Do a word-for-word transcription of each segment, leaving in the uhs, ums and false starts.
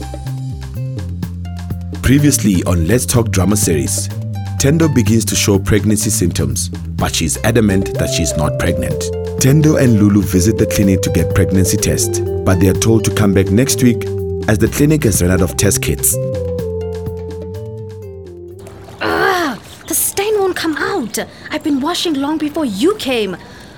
Previously on Let's Talk Drama Series, Tendo begins to show pregnancy symptoms, but she's adamant that she's not pregnant. Tendo and Lulu visit the clinic to get pregnancy tests, but they are told to come back next week as the clinic has run out of test kits. Ah, the stain won't come out. I've been washing long before you came.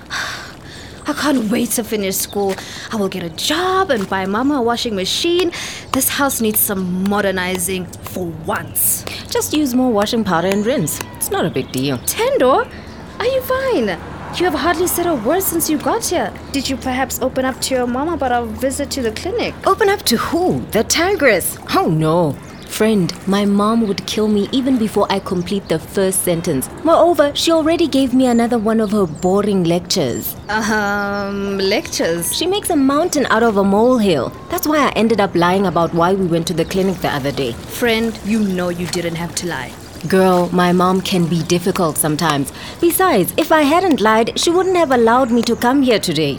I can't wait to finish school. I will get a job and buy Mama a washing machine. This house needs some modernizing for once. Just use more washing powder and rinse. It's not a big deal. Tendo, are you fine? You have hardly said a word since you got here. Did you perhaps open up to your mama about our visit to the clinic? Open up to who? The tigress? Oh no. Friend, my mom would kill me even before I complete the first sentence. Moreover, she already gave me another one of her boring lectures. Um, lectures? She makes a mountain out of a molehill. That's why I ended up lying about why we went to the clinic the other day. Friend, you know you didn't have to lie. Girl, my mom can be difficult sometimes. Besides, if I hadn't lied, she wouldn't have allowed me to come here today.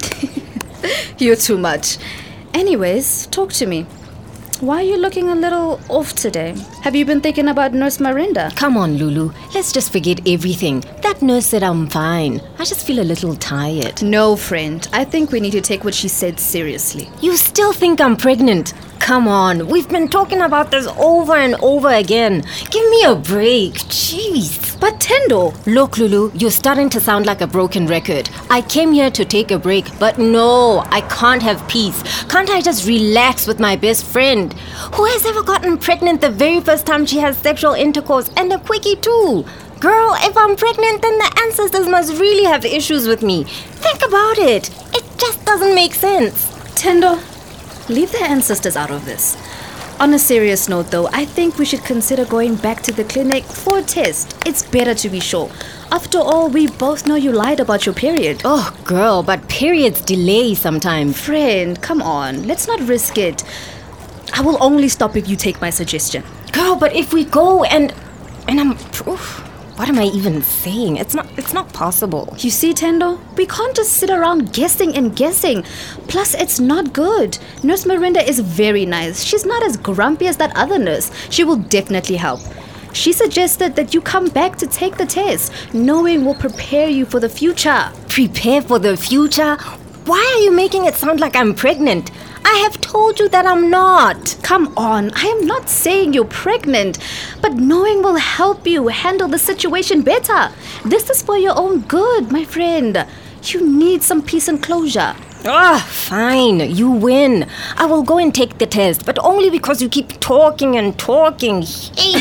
You're too much. Anyways, talk to me. Why are you looking a little off today? Have you been thinking about Nurse Marinda? Come on, Lulu. Let's just forget everything. That nurse said I'm fine. I just feel a little tired. No, friend. I think we need to take what she said seriously. You still think I'm pregnant? Come on. We've been talking about this over and over again. Give me a break. Jeez. But Tendo... Look, Lulu, you're starting to sound like a broken record. I came here to take a break, but no, I can't have peace. Can't I just relax with my best friend? Who has ever gotten pregnant the very first time she has sexual intercourse, and a quickie too? Girl, if I'm pregnant, then the ancestors must really have issues with me. Think about it. It just doesn't make sense. Tendo, leave the ancestors out of this. On a serious note though, I think we should consider going back to the clinic for a test. It's better to be sure. After all, we both know you lied about your period. Oh, girl, but periods delay sometimes. Friend, come on. Let's not risk it. I will only stop if you take my suggestion. Girl, but if we go and... And I'm... Oof, what am I even saying? It's not It's not possible. You see, Tendo? We can't just sit around guessing and guessing. Plus, it's not good. Nurse Marinda is very nice. She's not as grumpy as that other nurse. She will definitely help. She suggested that you come back to take the test. Knowing will prepare you for the future. Prepare for the future? Why are you making it sound like I'm pregnant? I have told you that I'm not. Come on, I am not saying you're pregnant, but knowing will help you handle the situation better. This is for your own good, my friend. You need some peace and closure. Ah, fine, you win. I will go and take the test, but only because you keep talking and talking. Hey.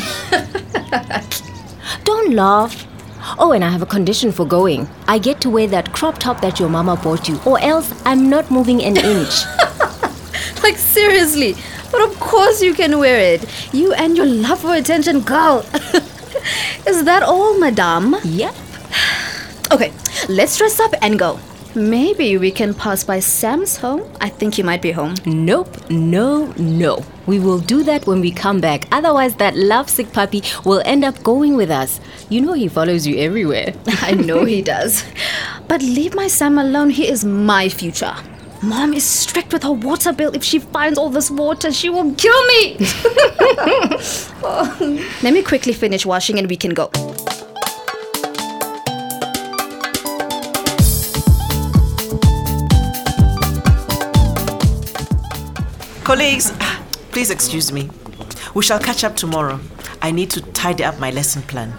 Don't laugh. Oh, and I have a condition for going. I get to wear that crop top that your mama bought you, or else I'm not moving an inch. Like, seriously. But of course you can wear it. You and your love for attention, girl. Is that all, madame? Yep. Okay, let's dress up and go. Maybe we can pass by Sam's home. I think he might be home. Nope, no, no. We will do that when we come back. Otherwise, that lovesick puppy will end up going with us. You know he follows you everywhere. I know he does. But leave my Sam alone. He is my future. Mom is strict with her water bill. If she finds all this water, she will kill me. Oh. Let me quickly finish washing and we can go. Colleagues, please excuse me. We shall catch up tomorrow. I need to tidy up my lesson plan.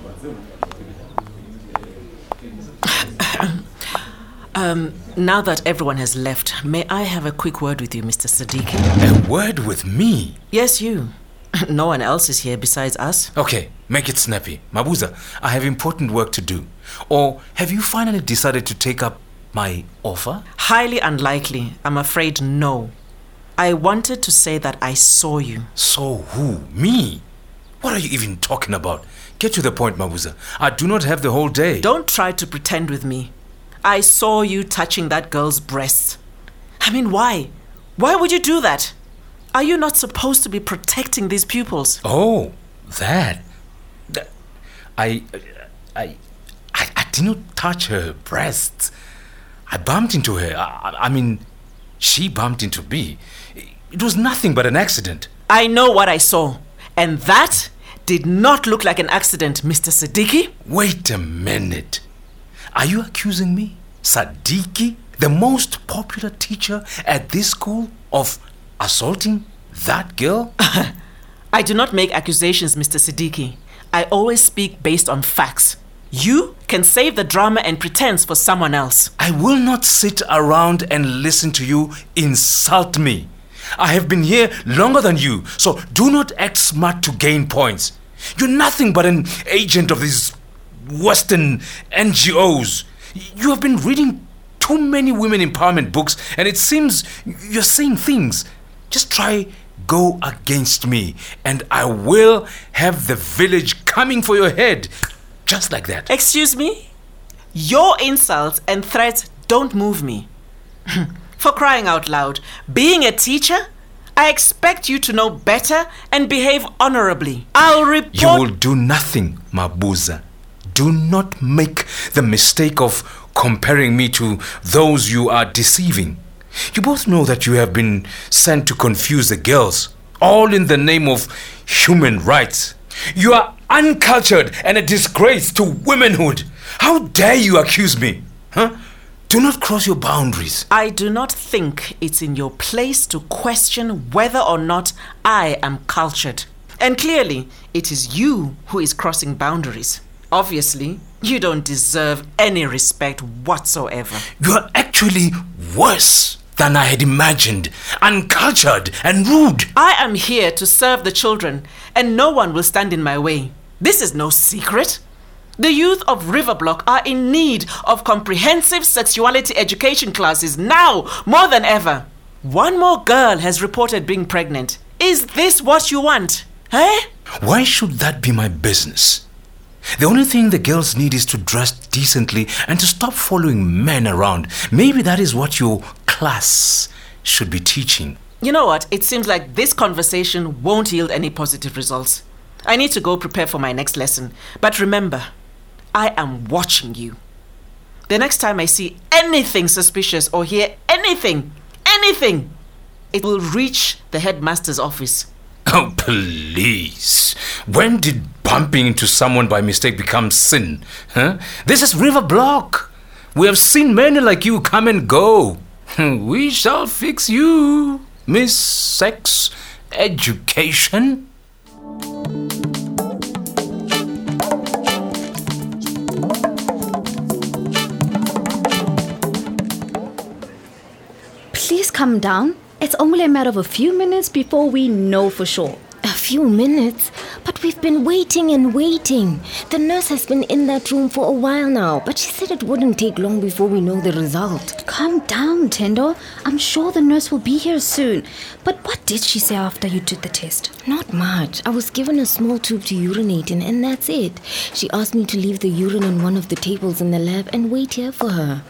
um, now that everyone has left, may I have a quick word with you, Mister Sadiq? A word with me? Yes, you. No one else is here besides us. Okay, make it snappy. Mabuza, I have important work to do. Or have you finally decided to take up my offer? Highly unlikely. I'm afraid no. I wanted to say that I saw you. Saw who? Me? What are you even talking about? Get to the point, Mabuza. I do not have the whole day. Don't try to pretend with me. I saw you touching that girl's breast. I mean, why? Why would you do that? Are you not supposed to be protecting these pupils? Oh, that. that I, I, I, I did not touch her breasts. I bumped into her. I, I mean, she bumped into me. It was nothing but an accident. I know what I saw. And that did not look like an accident, Mister Siddiqui. Wait a minute. Are you accusing me, Siddiqui, the most popular teacher at this school, of assaulting that girl? I do not make accusations, Mister Siddiqui. I always speak based on facts. You can save the drama and pretense for someone else. I will not sit around and listen to you insult me. I have been here longer than you, so do not act smart to gain points. You're nothing but an agent of these Western N G Os. You have been reading too many women empowerment books, and it seems you're saying things. Just try go against me, and I will have the village coming for your head. Just like that. Excuse me? Your insults and threats don't move me. For crying out loud, being a teacher, I expect you to know better and behave honorably. I'll report... You will do nothing, Mabuza. Do not make the mistake of comparing me to those you are deceiving. You both know that you have been sent to confuse the girls, all in the name of human rights. You are uncultured and a disgrace to womanhood. How dare you accuse me? Huh? Do not cross your boundaries. I do not think it's in your place to question whether or not I am cultured. And clearly, it is you who is crossing boundaries. Obviously, you don't deserve any respect whatsoever. You are actually worse than I had imagined. Uncultured and rude. I am here to serve the children, and no one will stand in my way. This is no secret. The youth of Riverblock are in need of comprehensive sexuality education classes now more than ever. One more girl has reported being pregnant. Is this what you want? Eh? Why should that be my business? The only thing the girls need is to dress decently and to stop following men around. Maybe that is what your class should be teaching. You know what? It seems like this conversation won't yield any positive results. I need to go prepare for my next lesson. But remember, I am watching you. The next time I see anything suspicious or hear anything, anything, it will reach the headmaster's office. Oh, please. When did bumping into someone by mistake become sin? Huh? This is Riverblock. We have seen many like you come and go. We shall fix you, Miss Sex Education. Please come down. It's only a matter of a few minutes before we know for sure. A few minutes? But we've been waiting and waiting. The nurse has been in that room for a while now, but she said it wouldn't take long before we know the result. Calm down, Tendo. I'm sure the nurse will be here soon. But what did she say after you did the test? Not much. I was given a small tube to urinate in, and that's it. She asked me to leave the urine on one of the tables in the lab and wait here for her.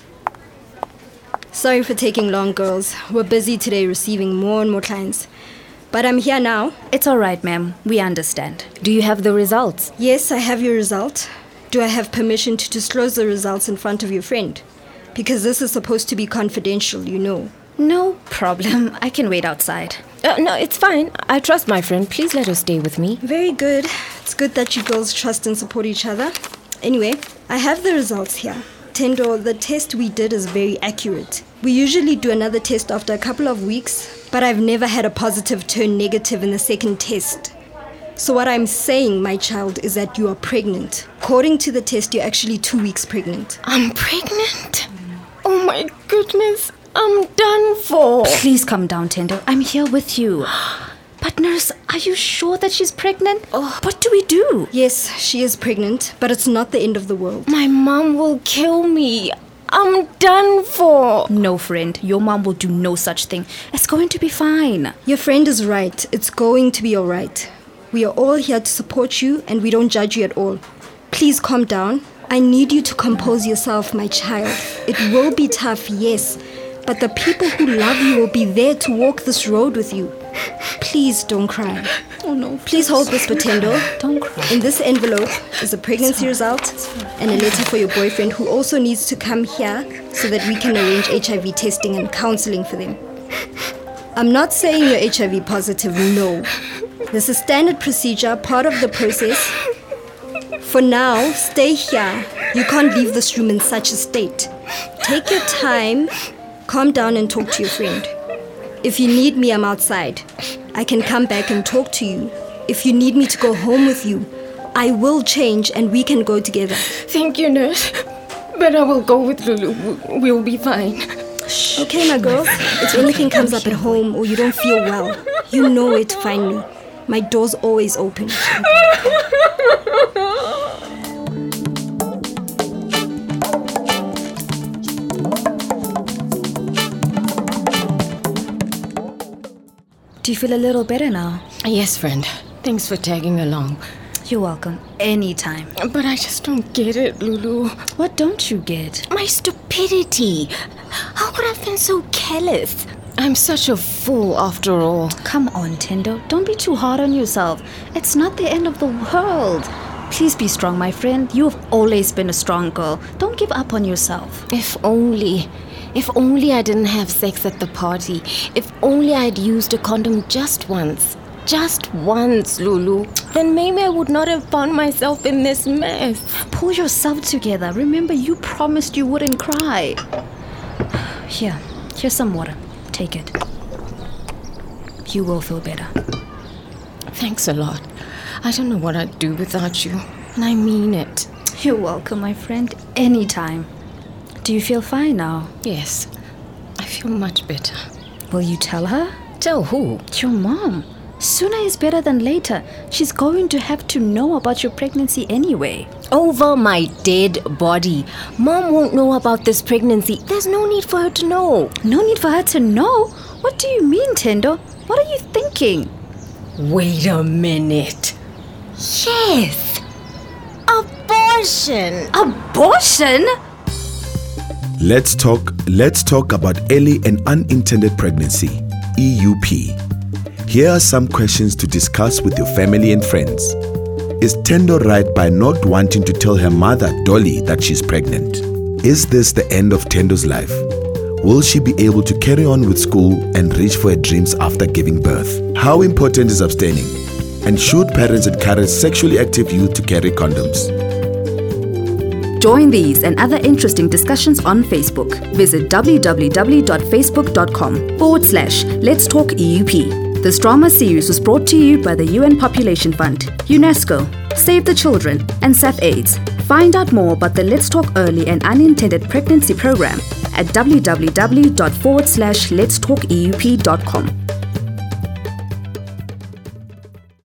Sorry for taking long, girls. We're busy today receiving more and more clients. But I'm here now. It's all right, ma'am. We understand. Do you have the results? Yes, I have your result. Do I have permission to disclose the results in front of your friend? Because this is supposed to be confidential, you know. No problem. I can wait outside. Uh, no, it's fine. I trust my friend. Please let her stay with me. Very good. It's good that you girls trust and support each other. Anyway, I have the results here. Tendo, the test we did is very accurate. We usually do another test after a couple of weeks, but I've never had a positive turn negative in the second test. So what I'm saying, my child, is that you are pregnant. According to the test, you're actually two weeks pregnant. I'm pregnant? Oh my goodness, I'm done for. Please come down, Tendo. I'm here with you. But nurse, are you sure that she's pregnant? Oh. What do we do? Yes, she is pregnant, but it's not the end of the world. My mom will kill me. I'm done for. No, friend. Your mom will do no such thing. It's going to be fine. Your friend is right. It's going to be all right. We are all here to support you, and we don't judge you at all. Please calm down. I need you to compose yourself, my child. It will be tough, yes, but the people who love you will be there to walk this road with you. Please don't cry. Oh no. Please hold this for Tendo. Don't cry. In this envelope is a pregnancy result and a letter for your boyfriend, who also needs to come here so that we can arrange H I V testing and counseling for them. I'm not saying you're H I V positive, no. This is standard procedure, part of the process. For now, stay here. You can't leave this room in such a state. Take your time, calm down and talk to your friend. If you need me, I'm outside. I can come back and talk to you. If you need me to go home with you, I will change and we can go together. Thank you, nurse. But I will go with Lulu. We'll be fine. Okay, my girls. If anything comes up at home or you don't feel well, you know where to find me. My door's always open. Do you feel a little better now? Yes, friend. Thanks for tagging along. You're welcome. Anytime. But I just don't get it, Lulu. What don't you get? My stupidity. How could I have been so careless? I'm such a fool after all. Come on, Tendo. Don't be too hard on yourself. It's not the end of the world. Please be strong, my friend. You have always been a strong girl. Don't give up on yourself. If only. If only I didn't have sex at the party. If only I'd used a condom just once. Just once, Lulu. Then maybe I would not have found myself in this mess. Pull yourself together. Remember, you promised you wouldn't cry. Here, here's some water. Take it. You will feel better. Thanks a lot. I don't know what I'd do without you. And I mean it. You're welcome, my friend. Anytime. Do you feel fine now? Yes. I feel much better. Will you tell her? Tell who? Your mom. Sooner is better than later. She's going to have to know about your pregnancy anyway. Over my dead body. Mom won't know about this pregnancy. There's no need for her to know. No need for her to know? What do you mean, Tendo? What are you thinking? Wait a minute. Yes. Abortion. Abortion? Let's talk, let's talk about early and unintended pregnancy, E U P. Here are some questions to discuss with your family and friends. Is Tendo right by not wanting to tell her mother, Dolly, that she's pregnant? Is this the end of Tendo's life? Will she be able to carry on with school and reach for her dreams after giving birth? How important is abstaining? And should parents encourage sexually active youth to carry condoms? Join these and other interesting discussions on Facebook. Visit www.facebook.com forward slash Let's Talk E U P. This drama series was brought to you by the U N Population Fund, UNESCO, Save the Children, and SAF-AIDS. Find out more about the Let's Talk Early and Unintended Pregnancy program at www.forward slash Let's Talk E U P dot com.